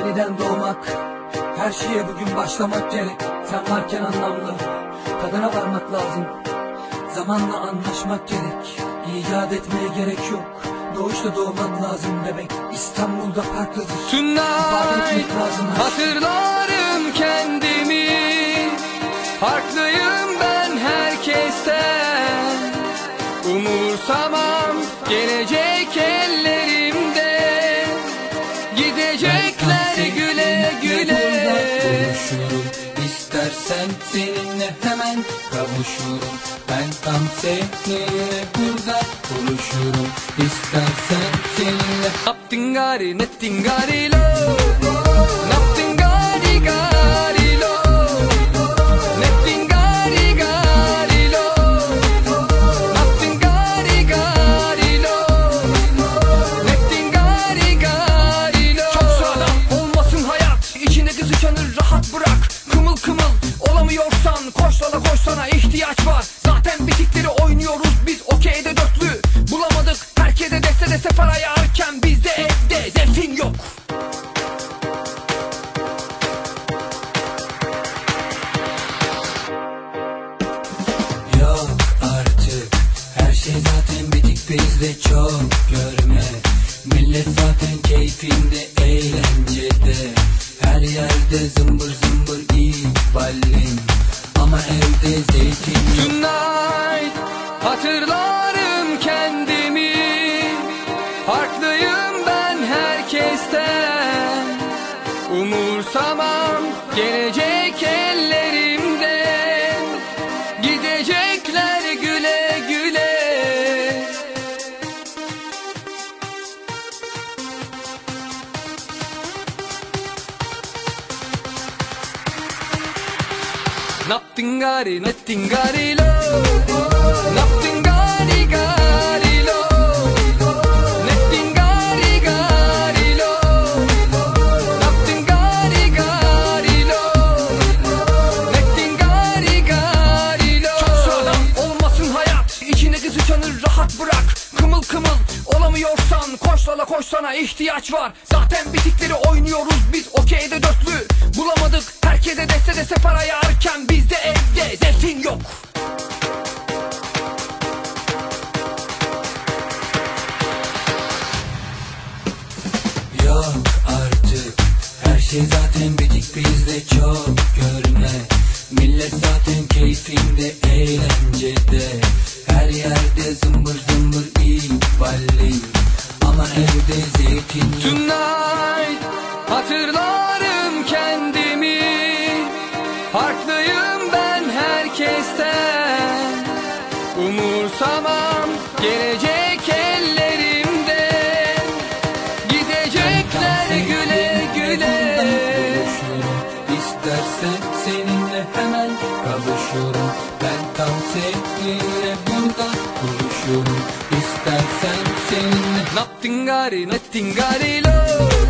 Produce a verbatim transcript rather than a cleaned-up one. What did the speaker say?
yeniden doğmak, her şeye bugün başlamak gerek. Sen varken anlamlı, tadına varmak lazım. Zamanla anlaşmak gerek, icat etmeye gerek yok. Doğuşta doğmak lazım bebek, İstanbul'da farklıdır. Tonight hatırlarım kendimi, farklıyım ben herkesten. Umursamam gelecek ellerimde, gidecekler güle güle. Konuşurum, istersen seninle hemen kavuşurum. Ben tam seninle burada buluşurum. İstersen seninle. Nothing got it, nothing got it low. Nothing got it, got it low. Nothing got it, got it low. Nothing got it, got it low. Nothing got it, got it low. Çok sağlam olmasın hayat, içindeki sıçanı rahat bırak. Kımıl kımıl olamıyorsan koş lala koş, sana ihtiyaç var. Zaten bitikleri oynuyoruz biz, okeyde dörtlü. Bulamadık herkese deste deste para yağarken bizde evde zeytin yok. Yok artık, her şey zaten bitik bizde, çok görme. Millet zaten keyfinde, eğlencede. Her yerde zımbır zımbır iyi ballim, ama evde zeytin yok. Tonight hatırlarım kendimi, farklıyım ben herkesten. Umursamam gelecek ellerimden, gidecekler güle güle. Nothing got it, nothing got it low. Nothing got it, got it low. Nothing got it, got it low. Nothing got it, got it low. Nothing got it, got it low. Çok sıradan olmasın hayat, içindeki sıçanı rahat bırak. Kımıl kımıl olamıyorsan koş lala koş, sana ihtiyaç var. Zaten bitikleri oynuyoruz biz, okeyde dörtlü. Bulamadık herkese deste deste para yağarken bizde evde zeytin yok. Yok artık, her şey zaten bitik bizde, çok görme. Millet zaten keyfinde, eğlencede. Her yerde zımbır zımbır iyi ballim, ama evde zeytin yok. Tonight hatırlarım kendimi, farklıyım ben herkesten. Umursamam gelecek ellerimden, gidecekler güle güle. Buluşurum, istersen seninle hemen kavuşurum. Ben tam seninle burada buluşurum. İstersen seninle. Nothing got it, nothing got it low.